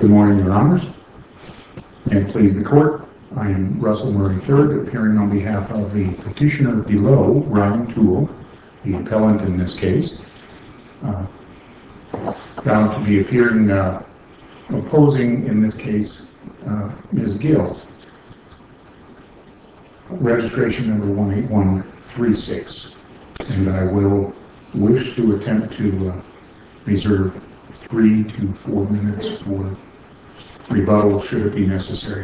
Good morning, Your Honors. And please the court. I am Russell Murray III, appearing on behalf of the petitioner below, Ryan Toole, the appellant in this case. Found to be appearing opposing in this case Ms. Gill. Registration number 18136. And I will wish to attempt to reserve 3 to 4 minutes for rebuttal should it be necessary.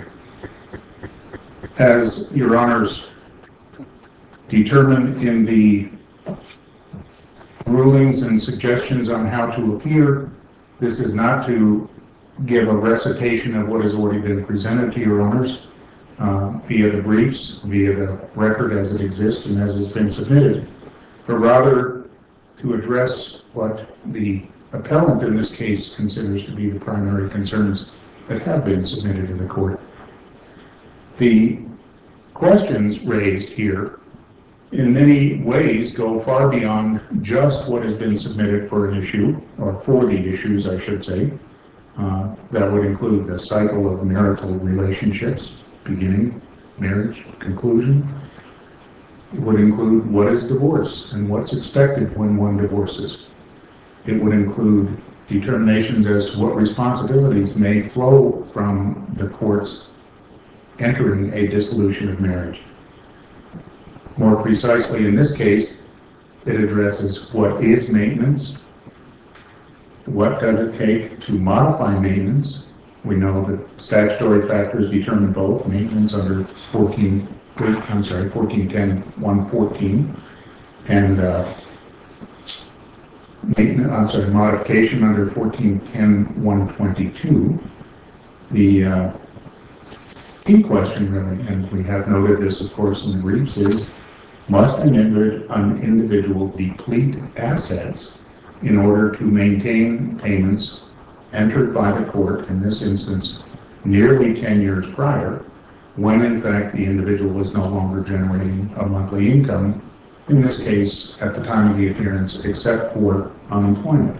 As Your Honors determined in the rulings and suggestions on how to appear, this is not to give a recitation of what has already been presented to Your Honors via the briefs, via the record as it exists and as it's been submitted, but rather to address what the appellant in this case considers to be the primary concerns that have been submitted to the court. The questions raised here in many ways go far beyond just what has been submitted for an issue, or for the issues I should say. That would include the cycle of marital relationships, beginning, marriage, conclusion. It would include what is divorce and what's expected when one divorces. It would include determinations as to what responsibilities may flow from the courts entering a dissolution of marriage. More precisely in this case, it addresses what is maintenance, what does it take to modify maintenance. We know that statutory factors determine both maintenance under 1410-114 and modification under 1410-122. The key question really, and we have noted this of course in the briefs, is must an individual deplete assets in order to maintain payments entered by the court, in this instance nearly 10 years prior, when in fact the individual is no longer generating a monthly income, in this case at the time of the appearance, except for unemployment.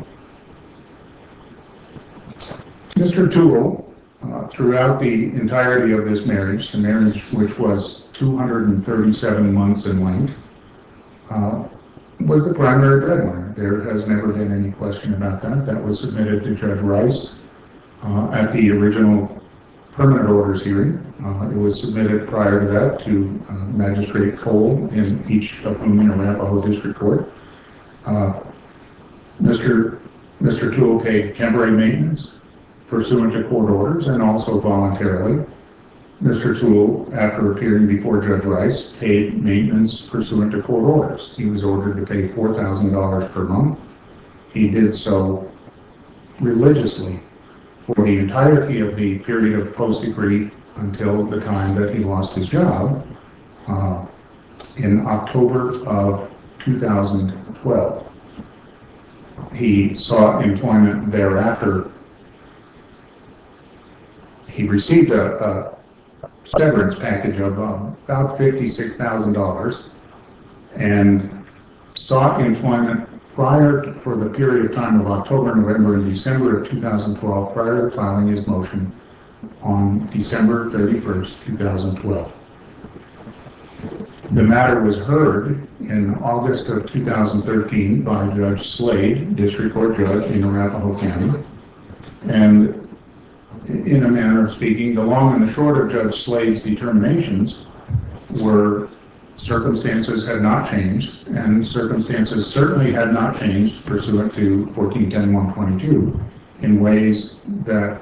Mr. Toole, throughout the entirety of this marriage, the marriage which was 237 months in length, was the primary breadwinner. There has never been any question about that. That was submitted to Judge Rice at the original permanent orders hearing. It was submitted prior to that to Magistrate Cole in each of whom in Arapahoe District Court. Mr. Toole paid temporary maintenance pursuant to court orders and also voluntarily. Mr. Toole, after appearing before Judge Rice, paid maintenance pursuant to court orders. He was ordered to pay $4,000 per month. He did so religiously for the entirety of the period of post-decree until the time that he lost his job in October of 2012. He sought employment thereafter. He received a severance package of about $56,000 and sought employment for the period of time of October, November, and December of 2012, prior to filing his motion on December 31st, 2012. The matter was heard in August of 2013 by Judge Slade, District Court Judge in Arapahoe County, and in a manner of speaking, the long and the short of Judge Slade's determinations were circumstances had not changed, and circumstances certainly had not changed pursuant to 1410-122 in ways that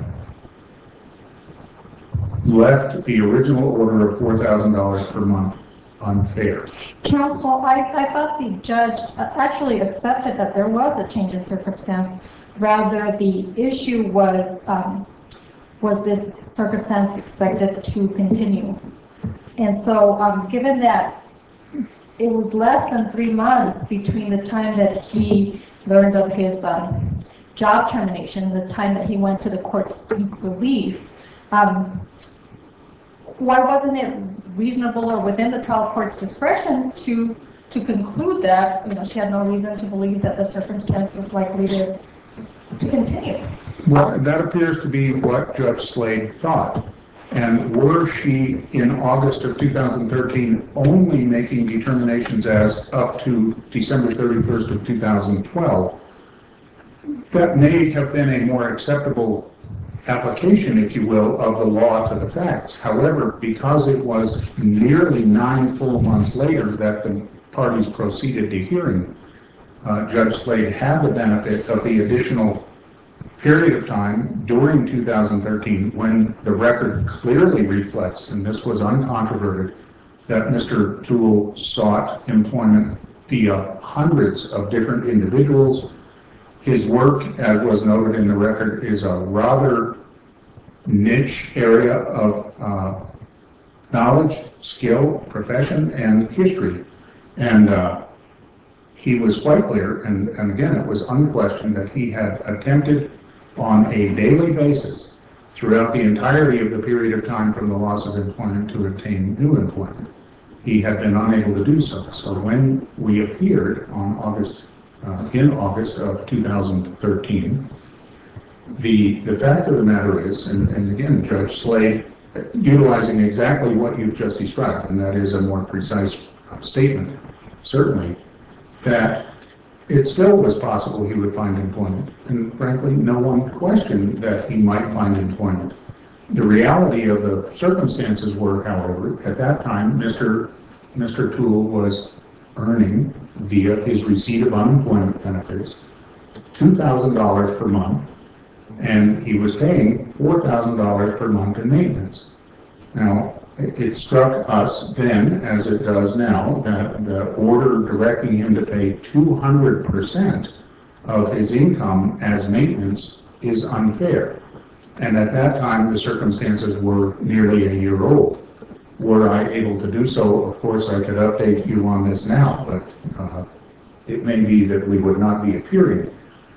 left the original order of $4,000 per month unfair. Counsel, I thought the judge actually accepted that there was a change in circumstance. Rather, the issue was this circumstance expected to continue? And so, given that it was less than 3 months between the time that he learned of his job termination and the time that he went to the court to seek relief, why wasn't it reasonable or within the trial court's discretion to conclude that she had no reason to believe that the circumstance was likely to continue? Well, that appears to be what Judge Slade thought. And were she in August of 2013 only making determinations as up to December 31st of 2012, that may have been a more acceptable application, if you will, of the law to the facts. However, because it was nearly 9 full months later that the parties proceeded to hearing, Judge Slade had the benefit of the additional period of time during 2013 when the record clearly reflects, and this was uncontroverted, that Mr. Toole sought employment via hundreds of different individuals. His work, as was noted in the record, is a rather niche area of knowledge, skill, profession, and history. And he was quite clear, and again, it was unquestioned, that he had attempted on a daily basis throughout the entirety of the period of time from the loss of employment to obtain new employment. He had been unable to do so. So when we appeared on in August of 2013, the fact of the matter is, and again, Judge Slade, utilizing exactly what you've just described, and that is a more precise statement, certainly, that it still was possible he would find employment. And frankly, no one questioned that he might find employment. The reality of the circumstances were, however, at that time, Mr. Toole was earning, via his receipt of unemployment benefits, $2,000 per month, and he was paying $4,000 per month in maintenance. Now, it struck us then, as it does now, that the order directing him to pay 200% of his income as maintenance is unfair. And at that time, the circumstances were nearly a year old. Were I able to do so, of course, I could update you on this now, but it may be that we would not be appearing.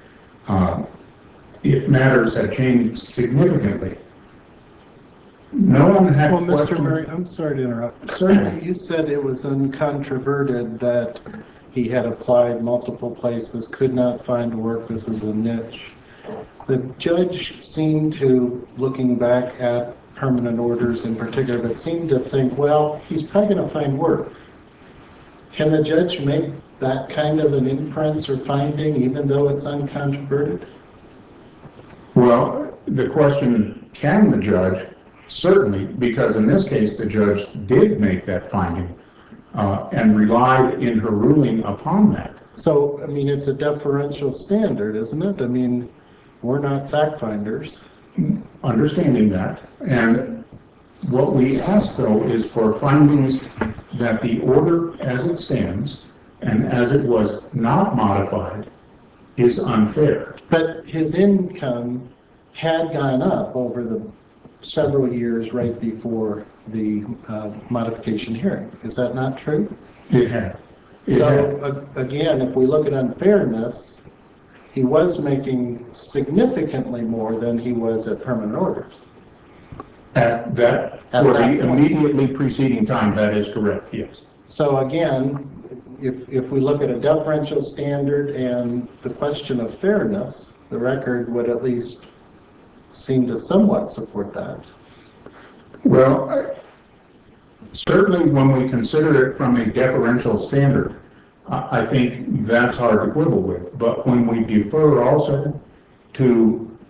If matters had changed significantly, no one had Well, Mr. questioned. Murray, I'm sorry to interrupt. Certainly. You said it was uncontroverted that he had applied multiple places, could not find work. This is a niche. The judge seemed to, looking back at permanent orders in particular, but seemed to think, well, he's probably going to find work. Can the judge make that kind of an inference or finding, even though it's uncontroverted? Well, the question, can the judge? Certainly, because in this case, the judge did make that finding and relied in her ruling upon that. So, I mean, it's a deferential standard, isn't it? I mean, we're not fact finders. Understanding that, and what we ask, though, is for findings that the order as it stands and as it was not modified is unfair. But his income had gone up over the several years right before the modification hearing. Is that not true? It had. Again, if we look at unfairness, he was making significantly more than he was at permanent orders. For the immediately preceding time, that is correct, yes. So again, if we look at a deferential standard and the question of fairness, the record would at least seem to somewhat support that. Well, certainly when we consider it from a deferential standard, I think that's hard to quibble with. But when we defer also to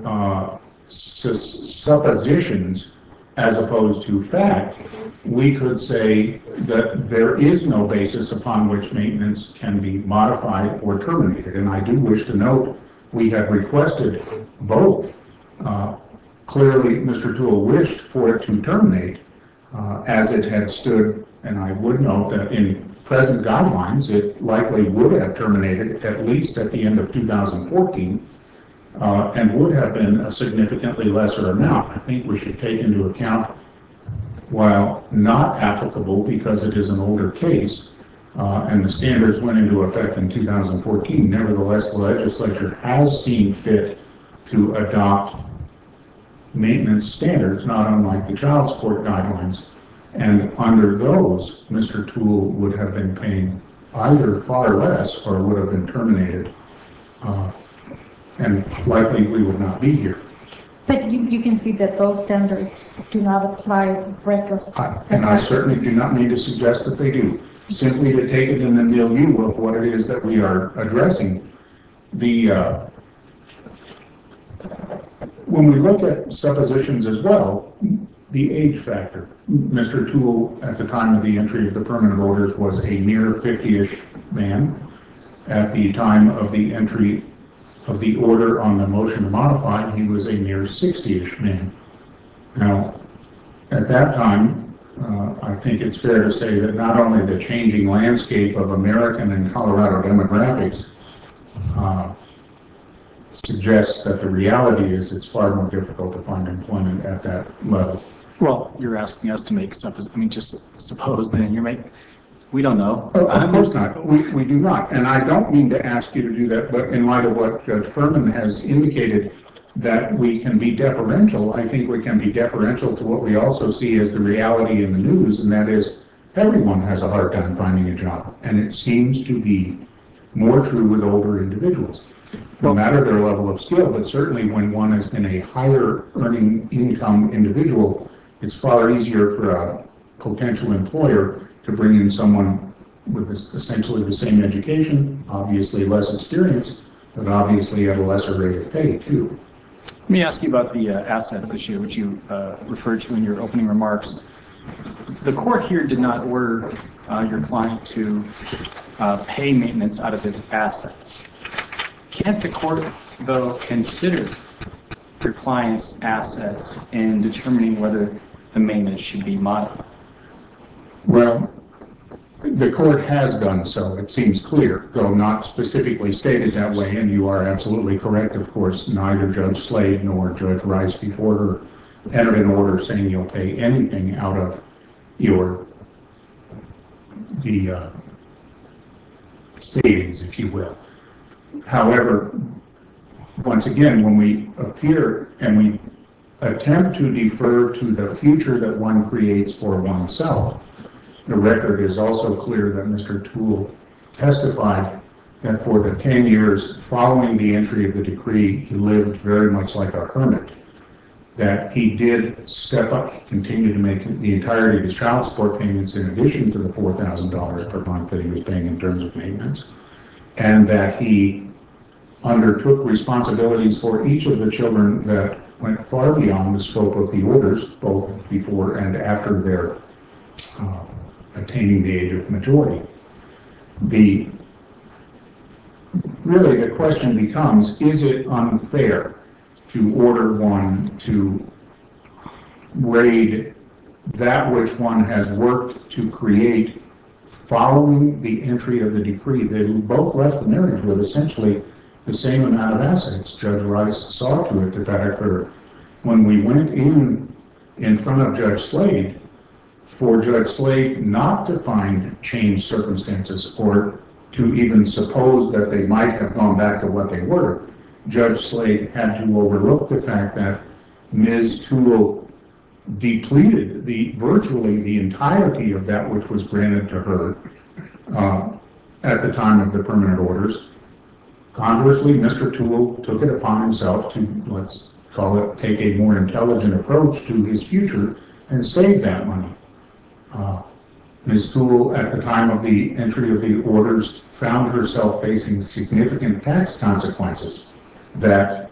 suppositions as opposed to fact, we could say that there is no basis upon which maintenance can be modified or terminated. And I do wish to note we have requested both. Clearly, Mr. Toole wished for it to terminate as it had stood, and I would note that in present guidelines, it likely would have terminated at least at the end of 2014 and would have been a significantly lesser amount. I think we should take into account, while not applicable because it is an older case and the standards went into effect in 2014, nevertheless, the legislature has seen fit to adopt maintenance standards, not unlike the child support guidelines. And under those, Mr. Toole would have been paying either far less or would have been terminated and likely we would not be here. But you can see that those standards do not apply retrospectively. And I certainly do not mean to suggest that they do. Simply to take it in the milieu of what it is that we are addressing. When we look at suppositions as well, the age factor. Mr. Toole, at the time of the entry of the permanent orders, was a mere 50-ish man. At the time of the entry of the order on the motion to modify, he was a mere 60-ish man. Now, at that time, I think it's fair to say that not only the changing landscape of American and Colorado demographics suggests that the reality is it's far more difficult to find employment at that level. Well, you're asking us to make just suppose then we don't know. Of course not. We do not. And I don't mean to ask you to do that, but in light of what Judge Furman has indicated, that we can be deferential, I think we can be deferential to what we also see as the reality in the news, and that is everyone has a hard time finding a job. And it seems to be more true with older individuals, no matter their level of skill, but certainly when one has been a higher earning income individual, it's far easier for a potential employer to bring in someone with essentially the same education, obviously less experience, but obviously at a lesser rate of pay too. Let me ask you about the assets issue, which you referred to in your opening remarks. The court here did not order your client to pay maintenance out of his assets. Can't the court, though, consider your client's assets in determining whether the maintenance should be modified? Well, the court has done so, it seems clear, though not specifically stated that way, and you are absolutely correct, of course. Neither Judge Slade nor Judge Rice before her entered an order saying you'll pay anything out of the savings, if you will. However, once again, when we appear and we attempt to defer to the future that one creates for oneself, the record is also clear that Mr. Toole testified that for the 10 years following the entry of the decree, he lived very much like a hermit, that he did step up, he continued to make the entirety of his child support payments in addition to the $4,000 per month that he was paying in terms of maintenance, and that he undertook responsibilities for each of the children that went far beyond the scope of the orders, both before and after their attaining the age of majority. Really the question becomes, is it unfair to order one to raid that which one has worked to create following the entry of the decree? They both left the marriage with essentially the same amount of assets. Judge Rice saw to it that that occurred. When we went in front of Judge Slade, for Judge Slade not to find changed circumstances or to even suppose that they might have gone back to what they were, Judge Slade had to overlook the fact that Ms. Toole depleted virtually the entirety of that which was granted to her at the time of the permanent orders. Conversely, Mr. Toole took it upon himself to, let's call it, take a more intelligent approach to his future and save that money. Ms. Toole, at the time of the entry of the orders, found herself facing significant tax consequences that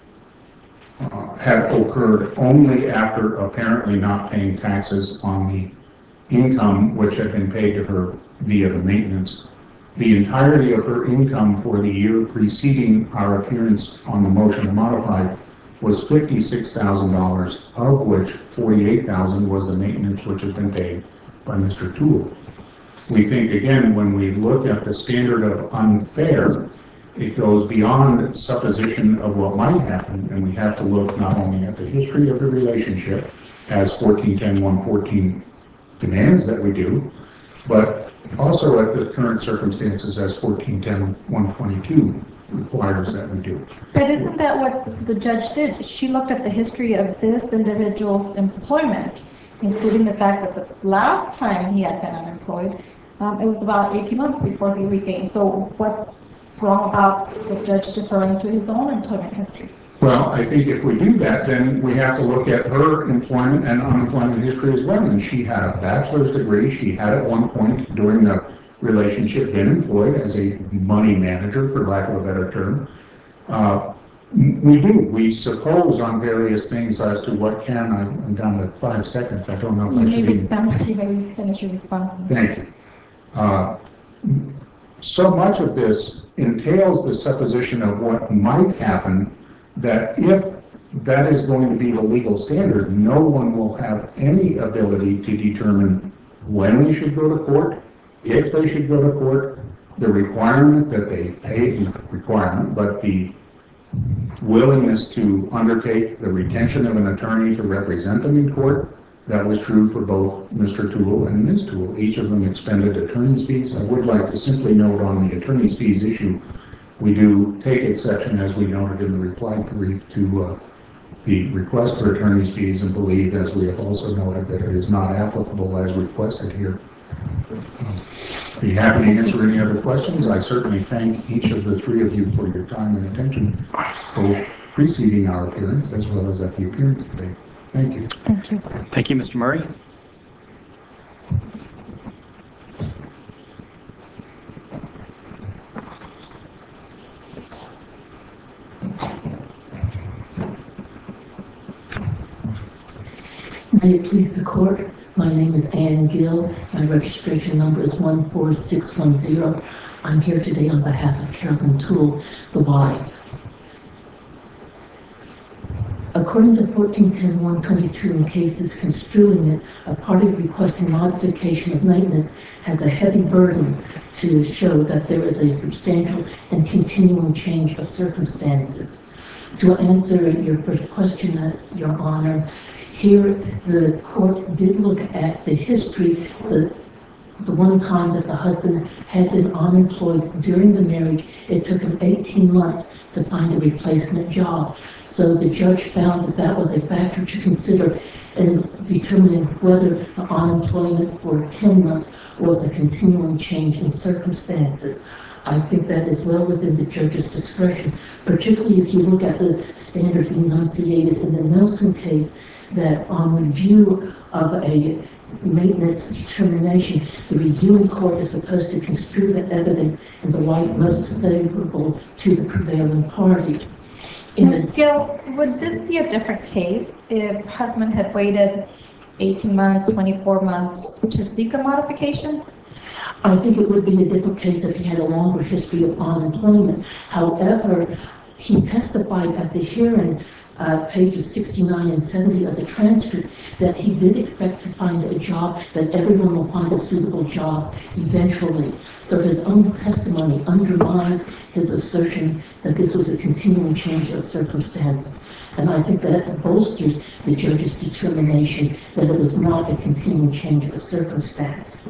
had occurred only after apparently not paying taxes on the income which had been paid to her via the maintenance. The entirety of her income for the year preceding our appearance on the motion to modify was $56,000, of which $48,000 was the maintenance which had been paid by Mr. Toole. We think, again, when we look at the standard of unfair, it goes beyond supposition of what might happen, and we have to look not only at the history of the relationship, as 1410-114 demands that we do, but also at the current circumstances as 1410-122 requires that we do. But isn't that what the judge did? She looked at the history of this individual's employment, including the fact that the last time he had been unemployed, it was about 18 months before he regained. So wrong about the judge deferring to his own employment history? Well, I think if we do that, then we have to look at her employment and unemployment history as well. And she had a bachelor's degree. She had at one point during the relationship been employed as a money manager, for lack of a better term. We suppose on various things as to what can, I'm down to 5 seconds. I don't know if I should even. You may finish your response. Thank you. So much of this entails the supposition of what might happen, that if that is going to be the legal standard, no one will have any ability to determine when they should go to court, if they should go to court, the requirement that they pay, not requirement, but the willingness to undertake the retention of an attorney to represent them in court. That was true for both Mr. Toole and Ms. Toole. Each of them expended attorney's fees. I would like to simply note on the attorney's fees issue, we do take exception, as we noted in the reply brief, to the request for attorney's fees, and believe, as we have also noted, that it is not applicable as requested here. Be happy to answer any other questions. I certainly thank each of the three of you for your time and attention, both preceding our appearance as well as at the appearance today. Thank you. Thank you. Thank you, Mr. Murray. May it please the court, my name is Ann Gill. My registration number is 14610. I'm here today on behalf of Carolyn Toole, the wife. According to 1410-122 in cases construing it, a party requesting modification of maintenance has a heavy burden to show that there is a substantial and continuing change of circumstances. To answer your first question, Your Honor, here the court did look at the history, the one time that the husband had been unemployed during the marriage. It took him 18 months to find a replacement job. So the judge found that that was a factor to consider in determining whether the unemployment for 10 months was a continuing change in circumstances. I think that is well within the judge's discretion, particularly if you look at the standard enunciated in the Nelson case, that on review of a maintenance determination, the reviewing court is supposed to construe the evidence in the light most favorable to the prevailing party. Ms. Gill, would this be a different case if husband had waited 18 months, 24 months to seek a modification? I think it would be a different case if he had a longer history of unemployment. However, he testified at the hearing, pages 69 and 70 of the transcript, that he did expect to find a job, that everyone will find a suitable job eventually. So his own testimony undermined his assertion that this was a continuing change of circumstances. And I think that bolsters the judge's determination that it was not a continuing change of circumstance.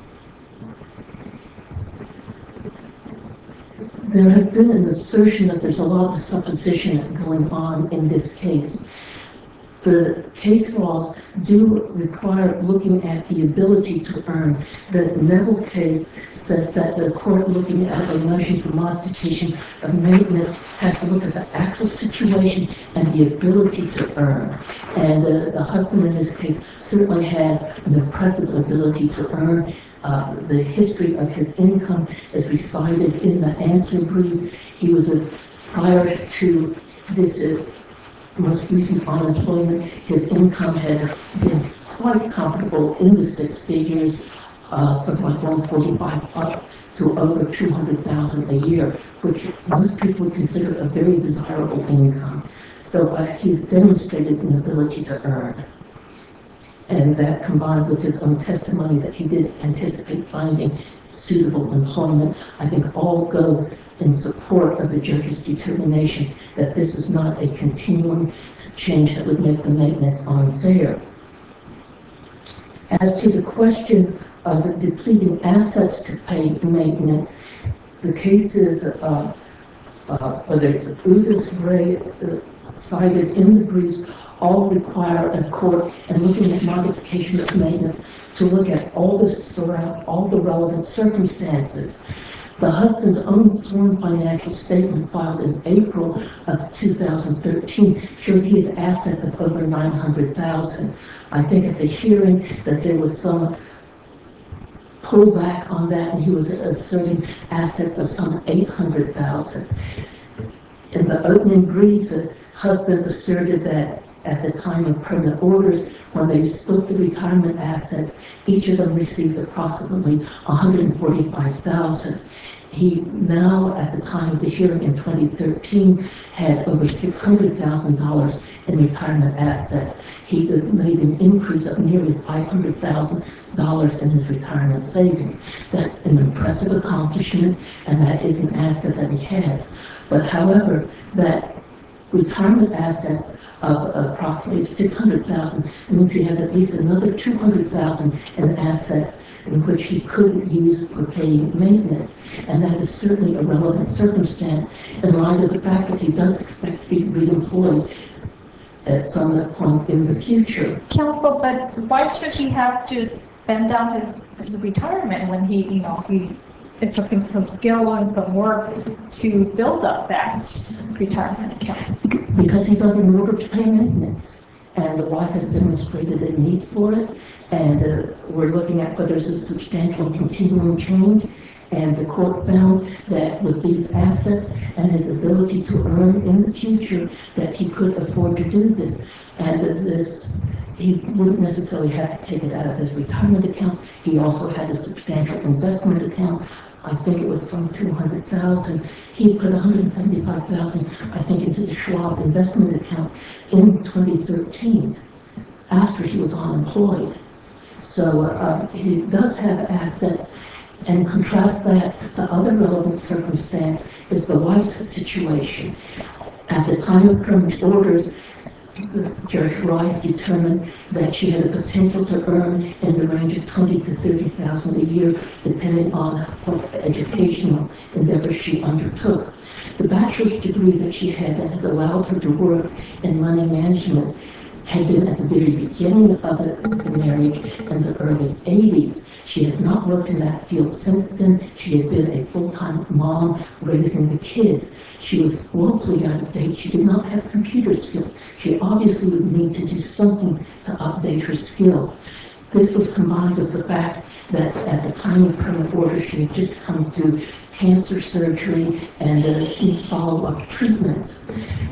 There has been an assertion that there's a lot of supposition going on in this case. The case laws do require looking at the ability to earn. The Neville case says that the court looking at a motion for modification of maintenance has to look at the actual situation and the ability to earn. And the husband in this case certainly has an impressive ability to earn. The history of his income is recited in the answer brief. He was prior to this most recent unemployment, his income had been quite comfortable in the 6 figures, something like 145 up to over 200,000 a year, which most people would consider a very desirable income. So he's demonstrated an ability to earn. And that, combined with his own testimony that he did anticipate finding suitable employment, I think all go in support of the judge's determination that this is not a continuing change that would make the maintenance unfair. As to the question of depleting assets to pay maintenance, the cases, whether it's Udis, Ray, cited in the briefs, all require a court, and looking at modification of maintenance, to look at all the relevant circumstances. The husband's own sworn financial statement filed in April of 2013 showed he had assets of over $900,000. I think at the hearing that there was some pullback on that, and he was asserting assets of some $800,000. In the opening brief, the husband asserted that at the time of permanent orders, when they split the retirement assets, each of them received approximately $145,000. He now, at the time of the hearing in 2013, had over $600,000 in retirement assets. He made an increase of nearly $500,000 in his retirement savings. That's an impressive accomplishment, and that is an asset that he has. But however, that retirement assets of approximately $600,000 means he has at least another $200,000 in assets in which he could use for paying maintenance. And that is certainly a relevant circumstance in light of the fact that he does expect to be reemployed at some point in the future. Counsel, but why should he have to spend down his retirement when it took him some skill and some work to build up that retirement account? Because he's under an order to pay maintenance, and the wife has demonstrated a need for it, and we're looking at whether there's a substantial continuing change, and the court found that with these assets and his ability to earn in the future, that he could afford to do this, and he wouldn't necessarily have to take it out of his retirement account. He also had a substantial investment account. I think it was some $200,000. He put $175,000, I think, into the Schwab investment account in 2013, after he was unemployed. So he does have assets. And contrast that, the other relevant circumstance is the wife's situation. At the time of permanent orders, Judge Rice determined that she had a potential to earn in the range of $20,000 to $30,000 a year, depending on what educational endeavors she undertook. The bachelor's degree that she had that had allowed her to work in money management had been at the very beginning of the marriage in the early 80s. She had not worked in that field since then. She had been a full-time mom raising the kids. She was woefully out of date. She did not have computer skills. She obviously would need to do something to update her skills. This was combined with the fact that at the time of permanent order, she had just come through cancer surgery and follow-up treatments.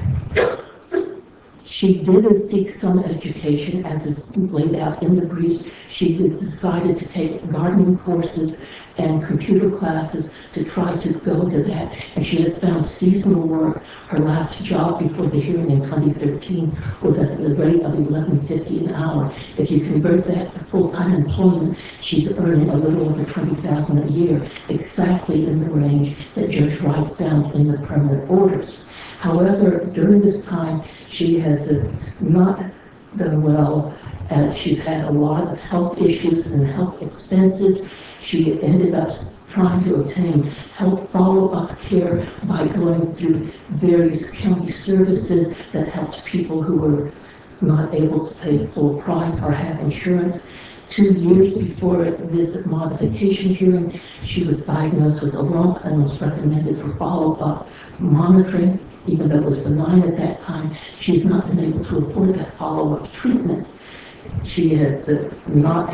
She did seek some education, as is laid out in the briefs. She decided to take gardening courses and computer classes to try to go into that, and she has found seasonal work. Her last job before the hearing in 2013 was at the rate of $11.50 an hour. If you convert that to full-time employment, she's earning a little over $20,000 a year, exactly in the range that Judge Rice found in the permanent orders. However, during this time, she has not done well, as she's had a lot of health issues and health expenses. She ended up trying to obtain health follow-up care by going through various county services that helped people who were not able to pay full price or have insurance. 2 years before this modification hearing, she was diagnosed with a lump and was recommended for follow-up monitoring. Even though it was benign at that time, she's not been able to afford that follow-up treatment. She has not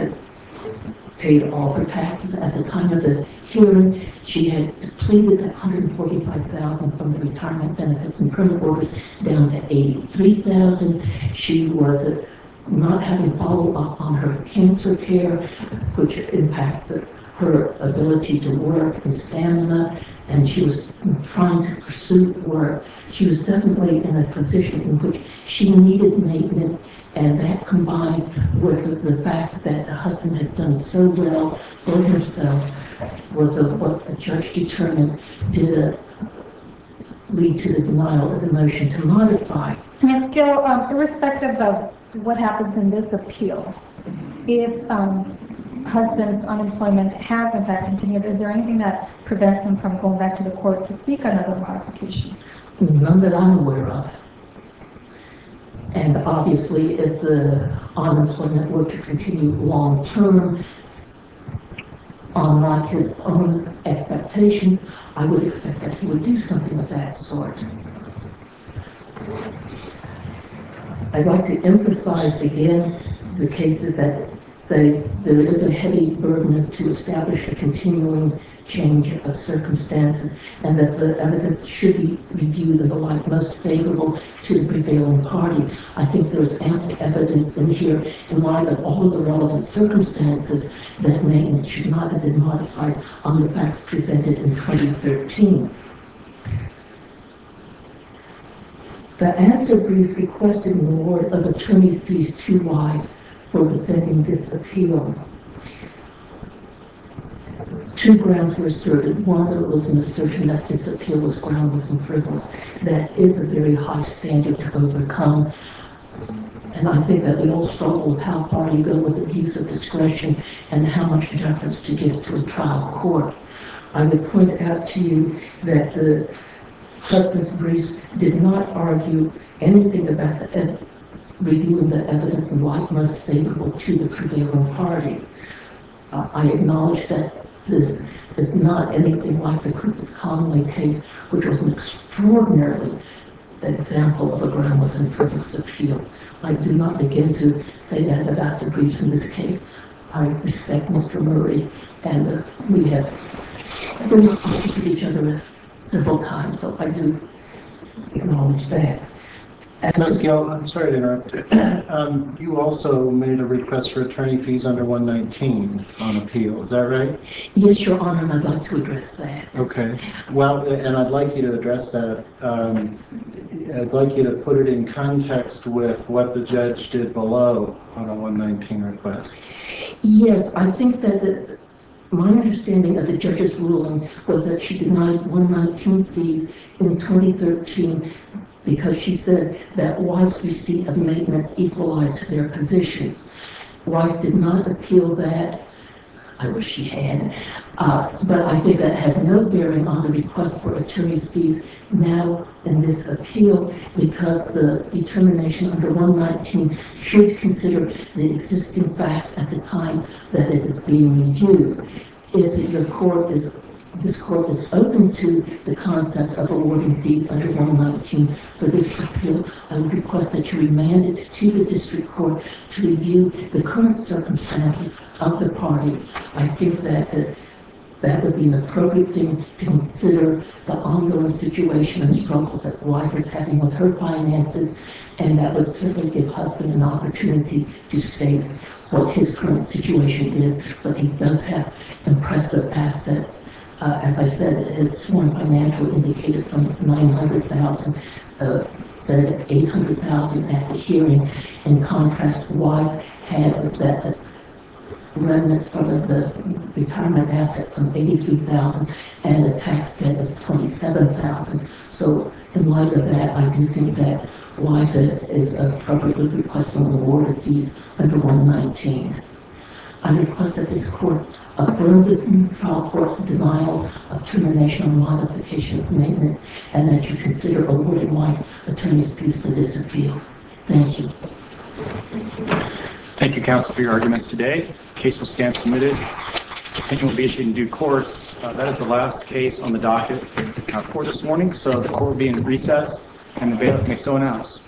paid all her taxes at the time of the hearing. She had depleted that $145,000 from the retirement benefits and permanent orders down to $83,000. She was not having follow-up on her cancer care, which impacts her ability to work and stamina, and she was trying to pursue work. She was definitely in a position in which she needed maintenance, and that combined with the fact that the husband has done so well for himself was what the judge determined did lead to the denial of the motion to modify. Ms. Gill, irrespective of what happens in this appeal, if husband's unemployment has in fact continued, is there anything that prevents him from going back to the court to seek another modification? None that I'm aware of. And obviously, if the unemployment were to continue long-term, unlike his own expectations, I would expect that he would do something of that sort. I'd like to emphasize again the cases that say there is a heavy burden to establish a continuing change of circumstances, and that the evidence should be reviewed in the light most favorable to the prevailing party. I think there's ample evidence in here, in light of all of the relevant circumstances, that maintenance should not have been modified on the facts presented in 2013. The answer brief requested an award of attorney's fees to Wythe for defending this appeal. Two grounds were asserted. One was an assertion that this appeal was groundless and frivolous. That is a very high standard to overcome. And I think that we all struggle with how far you go with abuse of discretion and how much deference to give to a trial court. I would point out to you that the husband's briefs did not argue anything about reviewing the evidence in light most favorable to the prevailing party. I acknowledge that this is not anything like the Cooper's Conway case, which was an extraordinary example of a groundless and frivolous appeal. I do not begin to say that about the briefs in this case. I respect Mr. Murray, and we have been opposite each other several times, so I do acknowledge that. Ms. Gill, I'm sorry to interrupt. You also made a request for attorney fees under 119 on appeal, is that right? Yes, Your Honor, and I'd like to address that. Okay. Well, and I'd like you to address that. I'd like you to put it in context with what the judge did below on a 119 request. Yes, I think that my understanding of the judge's ruling was that she denied 119 fees in 2013 because she said that Wythe's receipt of maintenance equalized their positions. Wythe did not appeal that. I wish she had. But I think that has no bearing on the request for attorney's fees now in this appeal, because the determination under 119 should consider the existing facts at the time that it is being reviewed. If this court is open to the concept of awarding fees under 119 for this appeal, I would request that you remand it to the district court to review the current circumstances of the parties. I think that that would be an appropriate thing to consider the ongoing situation and struggles that Wythe is having with her finances, and that would certainly give husband an opportunity to state what his current situation is. But he does have impressive assets. As I said, his sworn financial indicated some $900,000, said $800,000 at the hearing. In contrast, Wythe had that remnant from the retirement assets, some $83,000, and the tax debt is $27,000. So in light of that, I do think that Wythe is appropriately requesting an award of fees under 119. I request that this court affirm the trial court's denial of termination or modification of maintenance, and that you consider awarding Wythe attorney's fees for this appeal. Thank you. Thank you, counsel, for your arguments today. The case will stand submitted. Opinion will be issued in due course. That is the last case on the docket for this morning, so the court will be in recess, and the bailiff may so announce.